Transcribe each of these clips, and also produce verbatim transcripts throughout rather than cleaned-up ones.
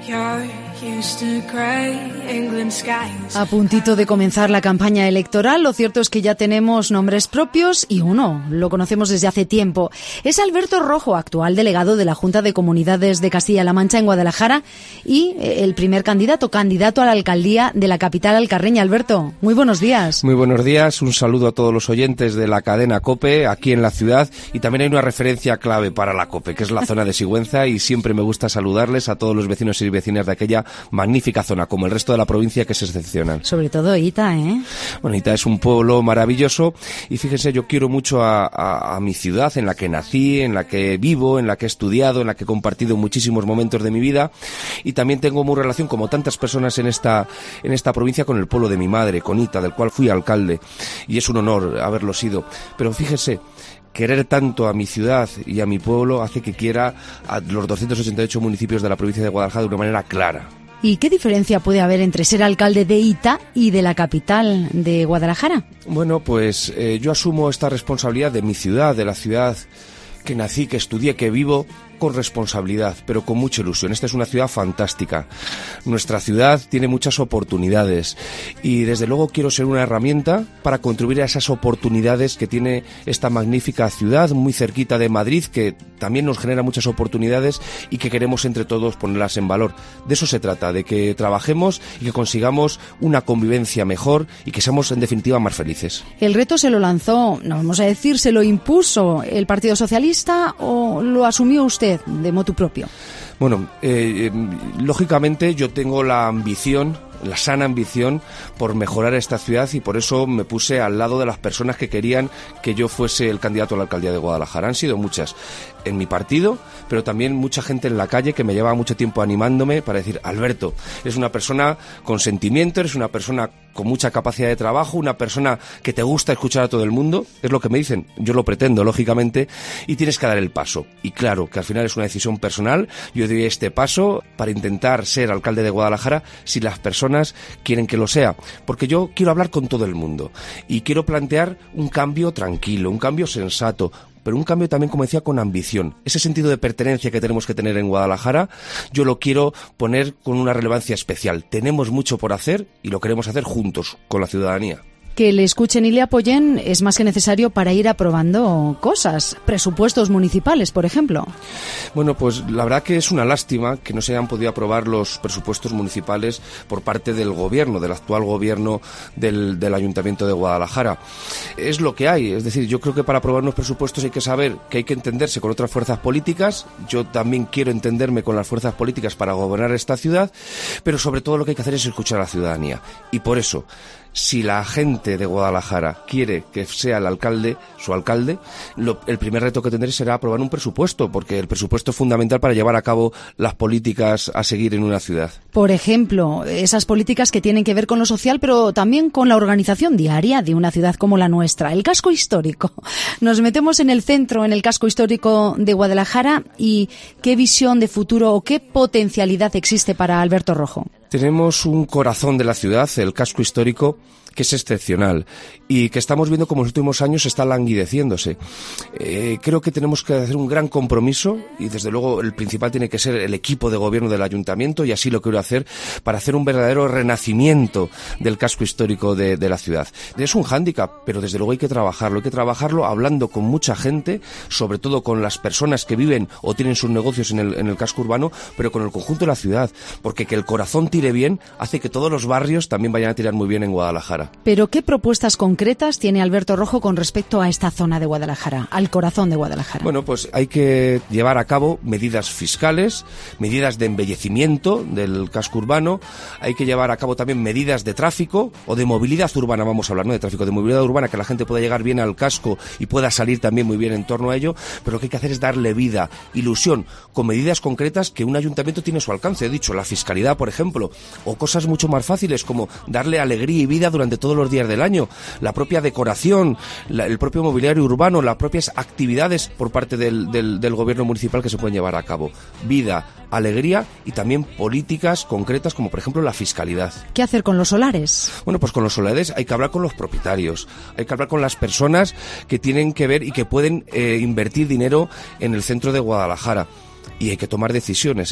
A puntito de comenzar la campaña electoral, lo cierto es que ya tenemos nombres propios y uno, lo conocemos desde hace tiempo. Es Alberto Rojo, actual delegado de la Junta de Comunidades de Castilla-La Mancha en Guadalajara y el primer candidato, candidato a la alcaldía de la capital alcarreña. Alberto, muy buenos días. Muy buenos días, un saludo a todos los oyentes de la cadena COPE aquí en la ciudad, y también hay una referencia clave para la COPE, que es la zona de Sigüenza, y siempre me gusta saludarles a todos los vecinos y vecinas de aquella magnífica zona, como el resto de la provincia, que es excepcional. Sobre todo Ita, ¿eh? Bueno, Ita es un pueblo maravilloso, y fíjense, yo quiero mucho a, a, a mi ciudad, en la que nací, en la que vivo, en la que he estudiado, en la que he compartido muchísimos momentos de mi vida, y también tengo muy relación, como tantas personas en esta, en esta provincia, con el pueblo de mi madre, con Ita, del cual fui alcalde, y es un honor haberlo sido. Pero fíjense, querer tanto a mi ciudad y a mi pueblo hace que quiera a los doscientos ochenta y ocho municipios de la provincia de Guadalajara de una manera clara. ¿Y qué diferencia puede haber entre ser alcalde de Ita y de la capital de Guadalajara? Bueno, pues eh, yo asumo esta responsabilidad de mi ciudad, de la ciudad que nací, que estudié, que vivo, con responsabilidad, pero con mucha ilusión. Esta es una ciudad fantástica. Nuestra ciudad tiene muchas oportunidades y desde luego quiero ser una herramienta para contribuir a esas oportunidades que tiene esta magnífica ciudad, muy cerquita de Madrid, que también nos genera muchas oportunidades y que queremos entre todos ponerlas en valor. De eso se trata, de que trabajemos y que consigamos una convivencia mejor y que seamos en definitiva más felices. ¿El reto se lo lanzó, no vamos a decir, se lo impuso el Partido Socialista o lo asumió usted de motu propio? Bueno, eh, lógicamente yo tengo la ambición, la sana ambición por mejorar esta ciudad, y por eso me puse al lado de las personas que querían que yo fuese el candidato a la alcaldía de Guadalajara. Han sido muchas en mi partido, pero también mucha gente en la calle que me llevaba mucho tiempo animándome para decir: Alberto, eres una persona con sentimiento, eres una persona con mucha capacidad de trabajo, una persona que te gusta escuchar a todo el mundo. Es lo que me dicen, yo lo pretendo, lógicamente, y tienes que dar el paso. Y claro, que al final es una decisión personal. Yo doy este paso para intentar ser alcalde de Guadalajara si las personas quieren que lo sea, porque yo quiero hablar con todo el mundo y quiero plantear un cambio tranquilo, un cambio sensato, pero un cambio también, como decía, con ambición. Ese sentido de pertenencia que tenemos que tener en Guadalajara, yo lo quiero poner con una relevancia especial. Tenemos mucho por hacer y lo queremos hacer juntos, con la ciudadanía. Que le escuchen y le apoyen es más que necesario para ir aprobando cosas, presupuestos municipales, por ejemplo. Bueno, pues la verdad que es una lástima que no se hayan podido aprobar los presupuestos municipales por parte del gobierno, del actual gobierno del, del Ayuntamiento de Guadalajara. Es lo que hay, es decir, yo creo que para aprobar unos presupuestos hay que saber que hay que entenderse con otras fuerzas políticas. Yo también quiero entenderme con las fuerzas políticas para gobernar esta ciudad, pero sobre todo lo que hay que hacer es escuchar a la ciudadanía. Y por eso, si la gente de Guadalajara quiere que sea el alcalde, su alcalde, lo, el primer reto que tendré será aprobar un presupuesto, porque el presupuesto es fundamental para llevar a cabo las políticas a seguir en una ciudad. Por ejemplo, esas políticas que tienen que ver con lo social, pero también con la organización diaria de una ciudad como la nuestra. El casco histórico. Nos metemos en el centro, en el casco histórico de Guadalajara, y ¿qué visión de futuro o qué potencialidad existe para Alberto Rojo? Tenemos un corazón de la ciudad, el casco histórico, que es excepcional y que estamos viendo como en los últimos años está languideciéndose. Eh, creo que tenemos que hacer un gran compromiso y desde luego el principal tiene que ser el equipo de gobierno del ayuntamiento, y así lo quiero hacer, para hacer un verdadero renacimiento del casco histórico de, de la ciudad. Es un hándicap, pero desde luego hay que trabajarlo, hay que trabajarlo hablando con mucha gente, sobre todo con las personas que viven o tienen sus negocios en el, en el casco urbano, pero con el conjunto de la ciudad, porque que el corazón tire bien hace que todos los barrios también vayan a tirar muy bien en Guadalajara. Pero ¿qué propuestas concretas tiene Alberto Rojo con respecto a esta zona de Guadalajara, al corazón de Guadalajara? Bueno, pues hay que llevar a cabo medidas fiscales, medidas de embellecimiento del casco urbano, hay que llevar a cabo también medidas de tráfico o de movilidad urbana, vamos a hablar, no de tráfico, de movilidad urbana, que la gente pueda llegar bien al casco y pueda salir también muy bien en torno a ello, pero lo que hay que hacer es darle vida, ilusión, con medidas concretas que un ayuntamiento tiene a su alcance. He dicho, la fiscalidad, por ejemplo, o cosas mucho más fáciles como darle alegría y vida durante todos los días del año, la propia decoración, la, el propio mobiliario urbano, las propias actividades por parte del, del, del gobierno municipal que se pueden llevar a cabo. Vida, alegría y también políticas concretas como por ejemplo la fiscalidad. ¿Qué hacer con los solares? Bueno, pues con los solares hay que hablar con los propietarios, hay que hablar con las personas que tienen que ver y que pueden eh, invertir dinero en el centro de Guadalajara. Y hay que tomar decisiones, ¿eh?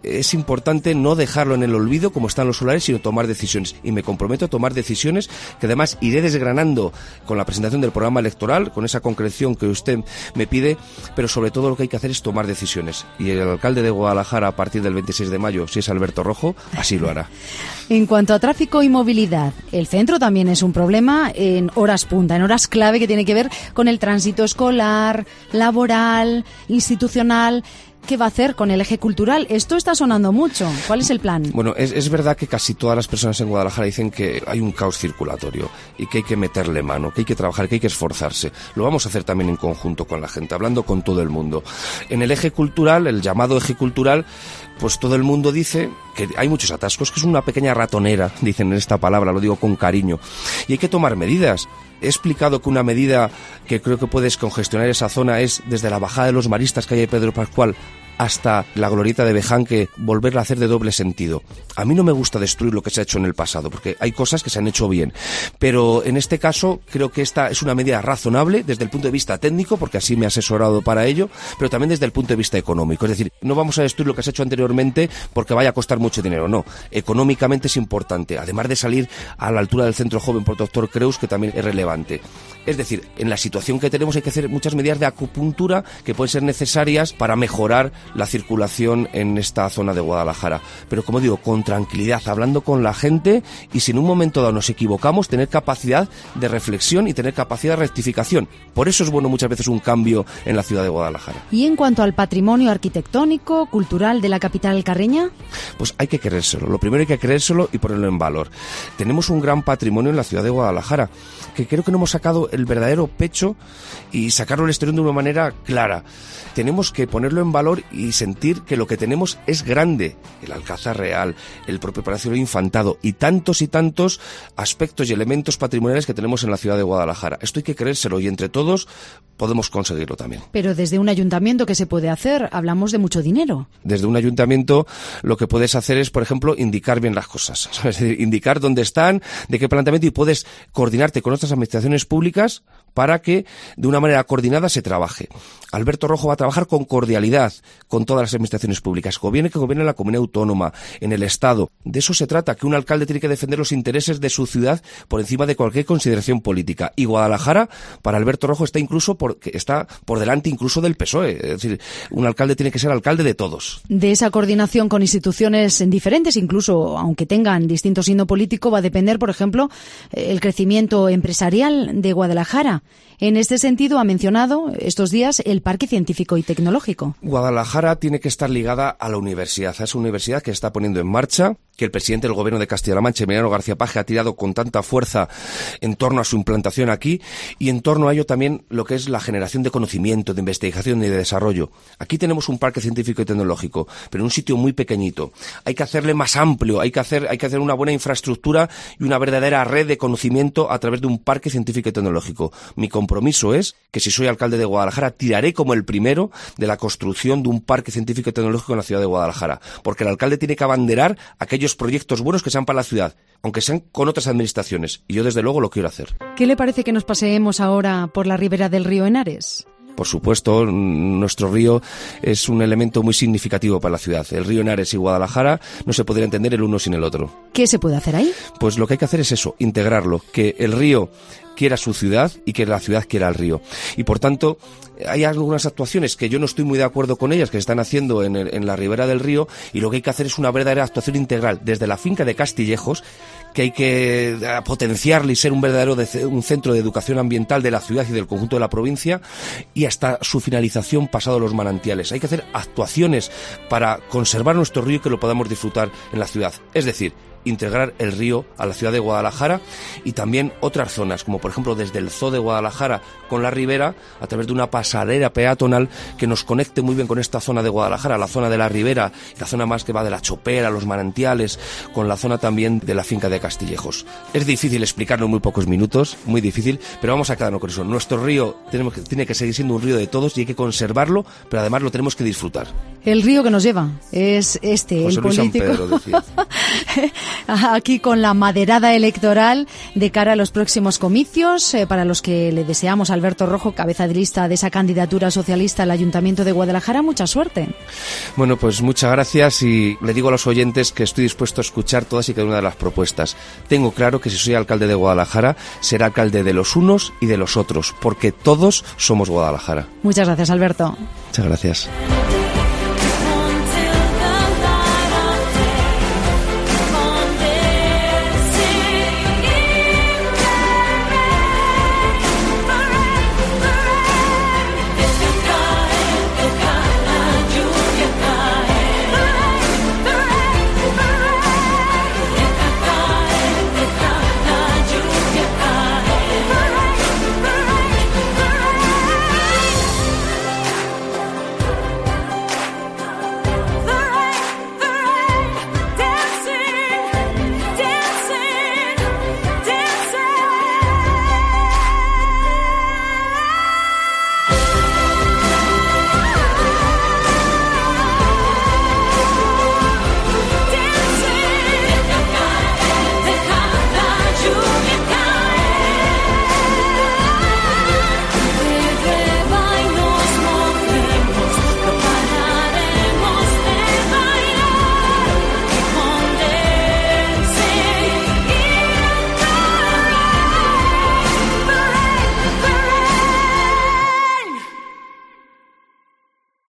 es importante no dejarlo en el olvido como están los solares, sino tomar decisiones. Y me comprometo a tomar decisiones que además iré desgranando con la presentación del programa electoral, con esa concreción que usted me pide, pero sobre todo lo que hay que hacer es tomar decisiones. Y el alcalde de Guadalajara, a partir del veintiséis de mayo, si es Alberto Rojo, así lo hará. En cuanto a tráfico y movilidad, el centro también es un problema en horas punta, en horas clave, que tiene que ver con el tránsito escolar, laboral, institucional. ¿Qué va a hacer con el eje cultural? Esto está sonando mucho. ¿Cuál es el plan? Bueno, es, es verdad que casi todas las personas en Guadalajara dicen que hay un caos circulatorio y que hay que meterle mano, que hay que trabajar, que hay que esforzarse. Lo vamos a hacer también en conjunto con la gente, hablando con todo el mundo. En el eje cultural, el llamado eje cultural, pues todo el mundo dice que hay muchos atascos, que es una pequeña ratonera, dicen en esta palabra, lo digo con cariño, y hay que tomar medidas. He explicado que una medida que creo que puede descongestionar esa zona es desde la bajada de los maristas, calle Pedro Pascual, hasta la glorieta de Bejanque, volverla a hacer de doble sentido. A mí no me gusta destruir lo que se ha hecho en el pasado, porque hay cosas que se han hecho bien, pero en este caso creo que esta es una medida razonable desde el punto de vista técnico, porque así me he asesorado para ello, pero también desde el punto de vista económico. Es decir, no vamos a destruir lo que se ha hecho anteriormente porque vaya a costar mucho dinero, no. Económicamente es importante, además de salir a la altura del Centro Joven por Doctor Creus, que también es relevante. Es decir, en la situación que tenemos hay que hacer muchas medidas de acupuntura que pueden ser necesarias para mejorar la circulación en esta zona de Guadalajara. Pero como digo, con tranquilidad, hablando con la gente, y si en un momento dado nos equivocamos, tener capacidad de reflexión y tener capacidad de rectificación. Por eso es bueno muchas veces un cambio en la ciudad de Guadalajara. ¿Y en cuanto al patrimonio arquitectónico, cultural de la capital alcarreña? Pues hay que creérselo. Lo primero hay que creérselo y ponerlo en valor. Tenemos un gran patrimonio en la ciudad de Guadalajara, que creo que no hemos sacado el verdadero pecho y sacarlo al exterior de una manera clara. Tenemos que ponerlo en valor y sentir que lo que tenemos es grande. El Alcázar Real, el propio Palacio del Infantado y tantos y tantos aspectos y elementos patrimoniales que tenemos en la ciudad de Guadalajara. Esto hay que creérselo y entre todos podemos conseguirlo también. Pero desde un ayuntamiento, ¿qué se puede hacer? Hablamos de mucho dinero. Desde un ayuntamiento lo que puedes hacer es, por ejemplo, indicar bien las cosas. Es decir, indicar dónde están, de qué planteamiento, y puedes coordinarte con otras administraciones públicas para que de una manera coordinada se trabaje. Alberto Rojo va a trabajar con cordialidad con todas las administraciones públicas, gobierne que gobierne en la comunidad autónoma, en el Estado. De eso se trata, que un alcalde tiene que defender los intereses de su ciudad por encima de cualquier consideración política. Y Guadalajara, para Alberto Rojo, está incluso por, está por delante incluso del P S O E. Es decir, un alcalde tiene que ser alcalde de todos. De esa coordinación con instituciones diferentes, incluso aunque tengan distinto signo político, va a depender, por ejemplo, el crecimiento empresarial de Guadalajara. En este sentido, ha mencionado estos días el Parque Científico y Tecnológico. Guadalajara tiene que estar ligada a la universidad, a esa universidad que está poniendo en marcha, que el presidente del Gobierno de Castilla-La Mancha, Emiliano García Paje, ha tirado con tanta fuerza en torno a su implantación aquí, y en torno a ello también lo que es la generación de conocimiento, de investigación y de desarrollo. Aquí tenemos un parque científico y tecnológico, pero en un sitio muy pequeñito. Hay que hacerle más amplio, hay que hacer, hay que hacer una buena infraestructura y una verdadera red de conocimiento a través de un parque científico y tecnológico. Mi compromiso es que, si soy alcalde de Guadalajara, tiraré como el primero de la construcción de un parque científico y tecnológico en la ciudad de Guadalajara, porque el alcalde tiene que abanderar aquellos proyectos buenos que sean para la ciudad, aunque sean con otras administraciones, y yo desde luego lo quiero hacer. ¿Qué le parece que nos paseemos ahora por la ribera del río Henares? Por supuesto, nuestro río es un elemento muy significativo para la ciudad. El río Henares y Guadalajara no se podría entender el uno sin el otro. ¿Qué se puede hacer ahí? Pues lo que hay que hacer es eso, integrarlo, que el río quiera su ciudad y que la ciudad quiera el río. Y por tanto, hay algunas actuaciones que yo no estoy muy de acuerdo con ellas, que se están haciendo en, el, en la ribera del río, y lo que hay que hacer es una verdadera actuación integral, desde la finca de Castillejos, que hay que potenciarle y ser un verdadero de, un centro de educación ambiental de la ciudad y del conjunto de la provincia, y hasta su finalización pasado los manantiales. Hay que hacer actuaciones para conservar nuestro río y que lo podamos disfrutar en la ciudad. Es decir, integrar el río a la ciudad de Guadalajara, y también otras zonas, como por ejemplo desde el Zoo de Guadalajara con la ribera, a través de una pasarela peatonal que nos conecte muy bien con esta zona de Guadalajara, la zona de la ribera, la zona más que va de la Chopera, los manantiales, con la zona también de la finca de Castillejos. Es difícil explicarlo en muy pocos minutos, muy difícil, pero vamos a quedarnos con eso. Nuestro río tenemos que, tiene que seguir siendo un río de todos, y hay que conservarlo, pero además lo tenemos que disfrutar. El río que nos lleva es este, José el Luis político. San Pedro, decía. aquí con la maderada electoral de cara a los próximos comicios, eh, para los que le deseamos a Alberto Rojo, cabeza de lista de esa candidatura socialista al Ayuntamiento de Guadalajara, mucha suerte. Bueno, pues muchas gracias y le digo a los oyentes que estoy dispuesto a escuchar todas y cada una de las propuestas. Tengo claro que si soy alcalde de Guadalajara, será alcalde de los unos y de los otros, porque todos somos Guadalajara. Muchas gracias, Alberto. Muchas gracias.